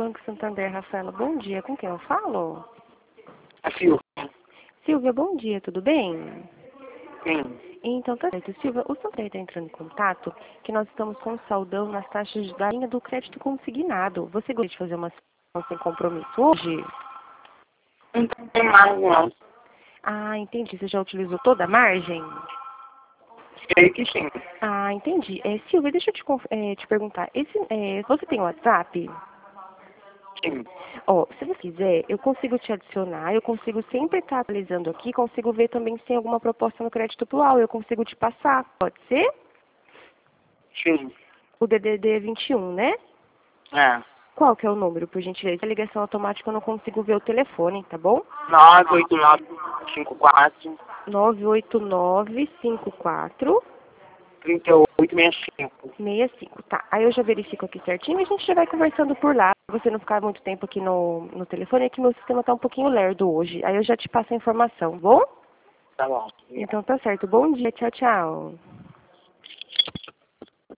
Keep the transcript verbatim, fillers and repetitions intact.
Banco Santander, Rafaela, bom dia. Com quem eu falo? A Silvia. Silvia, bom dia, tudo bem? Sim. Então, tá certo. Silvia, o Santander está entrando em contato que nós estamos com um saldão nas taxas da linha do crédito consignado. Você gostaria de fazer uma sessão sem compromisso hoje? Não tem mais, não. Ah, entendi. Você já utilizou toda a margem? Sei que sim. Ah, entendi. É, Silvia, deixa eu te, conf- é, te perguntar. Esse, é, você tem WhatsApp? Sim. Ó, se você quiser, eu consigo te adicionar, eu consigo sempre estar atualizando aqui, consigo ver também se tem alguma proposta no crédito atual, eu consigo te passar. Pode ser? Sim. O D D D vinte e um, né? É. Qual que é o número, por gentileza? A ligação automática eu não consigo ver o telefone, tá bom? nove oito nove cinco quatro nove oito nove cinco quatro três oito seis cinco. seis cinco, tá. Aí eu já verifico aqui certinho e a gente já vai conversando por lá. Pra você não ficar muito tempo aqui no, no telefone, é que meu sistema tá um pouquinho lerdo hoje. Aí eu já te passo a informação, bom? Tá bom. Então tá certo. Bom dia, tchau, tchau.